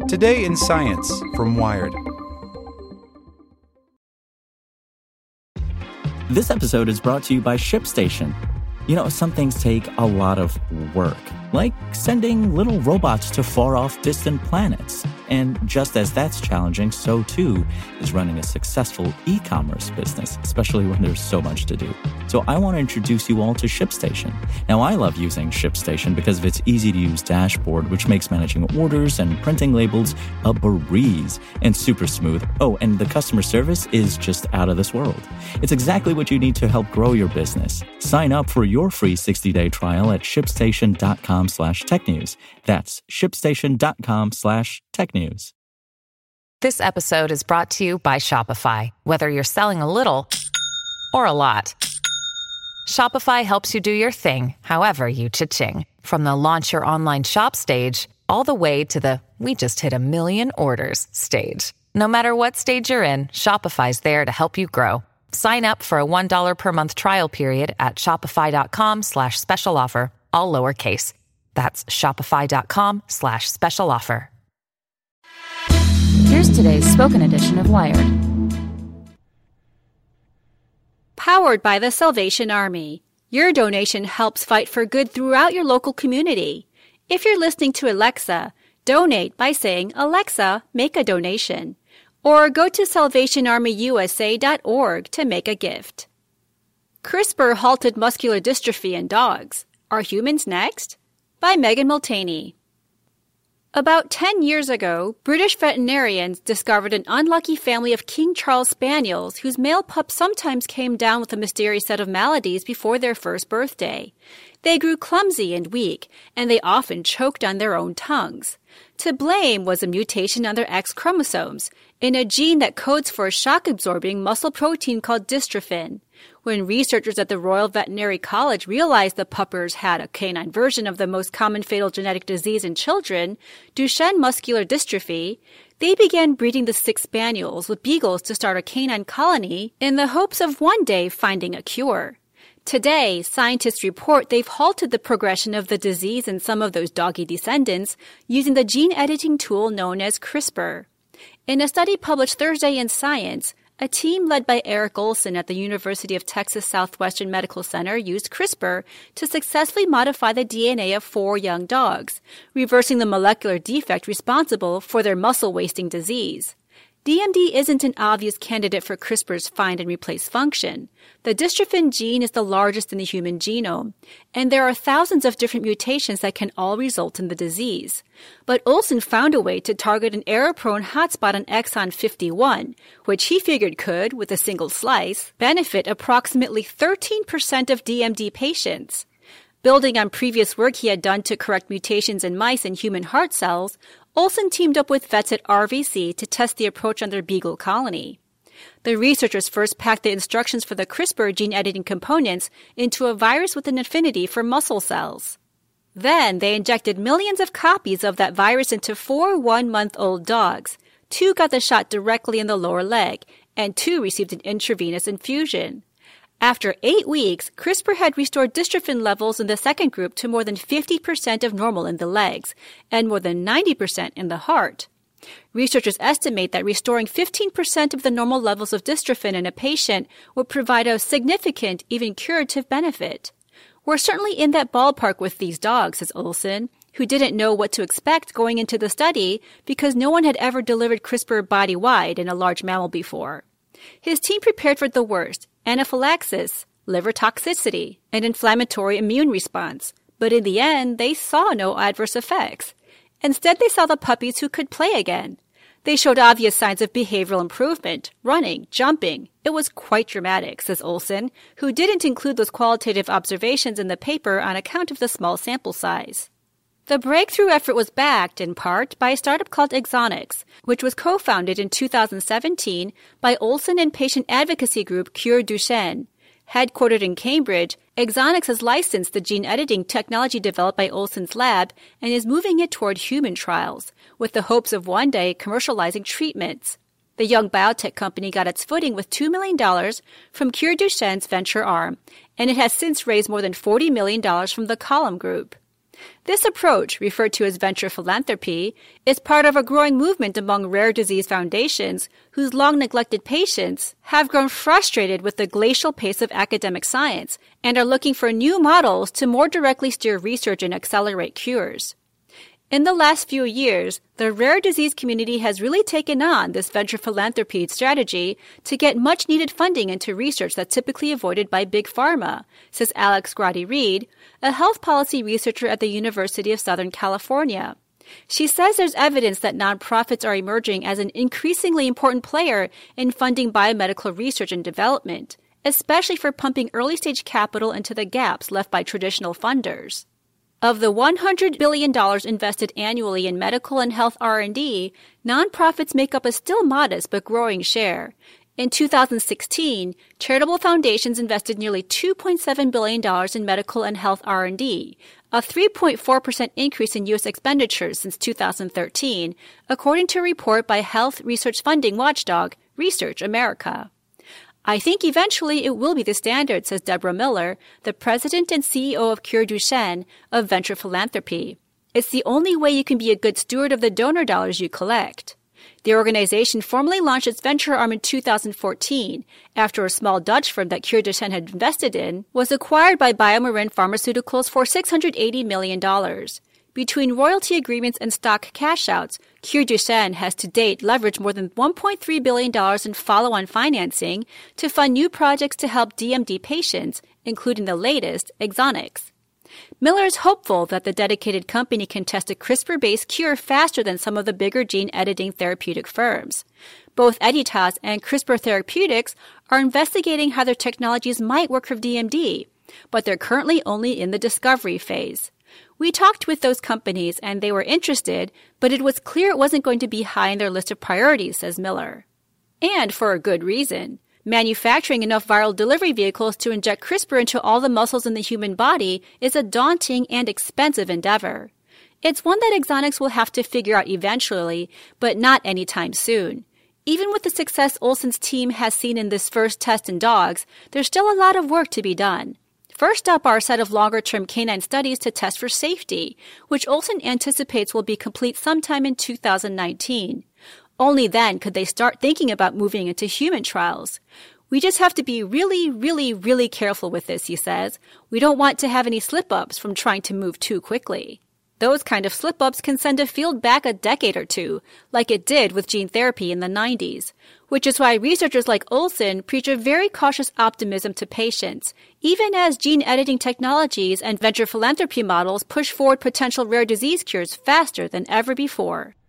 Today in Science from Wired. This episode is brought to you by ShipStation. You know, some things take a lot of work, like sending little robots to far-off distant planets. And just as that's challenging, so too is running a successful e-commerce business, especially when there's so much to do. So I want to introduce you all to ShipStation. Now, I love using ShipStation because of its easy-to-use dashboard, which makes managing orders and printing labels a breeze and super smooth. Oh, and the customer service is just out of this world. It's exactly what you need to help grow your business. Sign up for your free 60-day trial at shipstation.com/technews. That's shipstation.com/technews. This episode is brought to you by Shopify. Whether you're selling a little or a lot, Shopify helps you do your thing, however you cha-ching. From the launch your online shop stage, all the way to the we just hit 1 million orders stage. No matter what stage you're in, Shopify's there to help you grow. Sign up for a $1 per month trial period at shopify.com/special offer, all lowercase. That's shopify.com/special offer. Here's today's spoken edition of Wired. Powered by the Salvation Army. Your donation helps fight for good throughout your local community. If you're listening to Alexa, donate by saying, "Alexa, make a donation." Or go to salvationarmyusa.org to make a gift. CRISPR halted muscular dystrophy in dogs. Are humans next? By Megan Multaney. About 10 years ago, British veterinarians discovered an unlucky family of King Charles Spaniels whose male pups sometimes came down with a mysterious set of maladies before their first birthday. They grew clumsy and weak, and they often choked on their own tongues. To blame was a mutation on their X chromosomes, in a gene that codes for a shock-absorbing muscle protein called dystrophin. When researchers at the Royal Veterinary College realized the puppers had a canine version of the most common fatal genetic disease in children, Duchenne muscular dystrophy, they began breeding the 6 spaniels with beagles to start a canine colony in the hopes of one day finding a cure. Today, scientists report they've halted the progression of the disease in some of those doggy descendants using the gene editing tool known as CRISPR. In a study published Thursday in Science, a team led by Eric Olson at the University of Texas Southwestern Medical Center used CRISPR to successfully modify the DNA of 4 young dogs, reversing the molecular defect responsible for their muscle-wasting disease. DMD isn't an obvious candidate for CRISPR's find and replace function. The dystrophin gene is the largest in the human genome, and there are thousands of different mutations that can all result in the disease. But Olson found a way to target an error-prone hotspot on exon 51, which he figured could, with a single slice, benefit approximately 13% of DMD patients. Building on previous work he had done to correct mutations in mice and human heart cells, Olson teamed up with vets at RVC to test the approach on their beagle colony. The researchers first packed the instructions for the CRISPR gene editing components into a virus with an affinity for muscle cells. Then they injected millions of copies of that virus into 4 one-month-old dogs. 2 got the shot directly in the lower leg, and 2 received an intravenous infusion. After 8 weeks, CRISPR had restored dystrophin levels in the second group to more than 50% of normal in the legs and more than 90% in the heart. Researchers estimate that restoring 15% of the normal levels of dystrophin in a patient would provide a significant, even curative benefit. We're certainly in that ballpark with these dogs, says Olson, who didn't know what to expect going into the study because no one had ever delivered CRISPR body-wide in a large mammal before. His team prepared for the worst: anaphylaxis, liver toxicity, and inflammatory immune response. But in the end, they saw no adverse effects. Instead, they saw the puppies who could play again. They showed obvious signs of behavioral improvement, running, jumping. It was quite dramatic, says Olson, who didn't include those qualitative observations in the paper on account of the small sample size. The breakthrough effort was backed, in part, by a startup called Exonics, which was co-founded in 2017 by Olson and patient advocacy group Cure Duchenne. Headquartered in Cambridge, Exonics has licensed the gene editing technology developed by Olson's lab and is moving it toward human trials, with the hopes of one day commercializing treatments. The young biotech company got its footing with $2 million from Cure Duchenne's venture arm, and it has since raised more than $40 million from the Column Group. This approach, referred to as venture philanthropy, is part of a growing movement among rare disease foundations whose long-neglected patients have grown frustrated with the glacial pace of academic science and are looking for new models to more directly steer research and accelerate cures. In the last few years, the rare disease community has really taken on this venture philanthropy strategy to get much-needed funding into research that's typically avoided by big pharma, says Alex Grady-Reed, a health policy researcher at the University of Southern California. She says there's evidence that nonprofits are emerging as an increasingly important player in funding biomedical research and development, especially for pumping early-stage capital into the gaps left by traditional funders. Of the $100 billion invested annually in medical and health R&D, nonprofits make up a still modest but growing share. In 2016, charitable foundations invested nearly $2.7 billion in medical and health R&D, a 3.4% increase in U.S. expenditures since 2013, according to a report by health research funding watchdog Research America. I think eventually it will be the standard, says Deborah Miller, the president and CEO of Cure Duchenne, of venture philanthropy. It's the only way you can be a good steward of the donor dollars you collect. The organization formally launched its venture arm in 2014 after a small Dutch firm that Cure Duchenne had invested in was acquired by BioMarin Pharmaceuticals for $680 million. Between royalty agreements and stock cash-outs, Cure Duchenne has to date leveraged more than $1.3 billion in follow-on financing to fund new projects to help DMD patients, including the latest, Exonics. Miller is hopeful that the dedicated company can test a CRISPR-based cure faster than some of the bigger gene-editing therapeutic firms. Both Editas and CRISPR Therapeutics are investigating how their technologies might work for DMD, but they're currently only in the discovery phase. We talked with those companies and they were interested, but it was clear it wasn't going to be high in their list of priorities, says Miller. And for a good reason. Manufacturing enough viral delivery vehicles to inject CRISPR into all the muscles in the human body is a daunting and expensive endeavor. It's one that Exonics will have to figure out eventually, but not anytime soon. Even with the success Olson's team has seen in this first test in dogs, there's still a lot of work to be done. First up are a set of longer-term canine studies to test for safety, which Olson anticipates will be complete sometime in 2019. Only then could they start thinking about moving into human trials. We just have to be really, really, really careful with this, he says. We don't want to have any slip-ups from trying to move too quickly. Those kind of slip-ups can send a field back a decade or two, like it did with gene therapy in the 90s, which is why researchers like Olson preach a very cautious optimism to patients, even as gene editing technologies and venture philanthropy models push forward potential rare disease cures faster than ever before.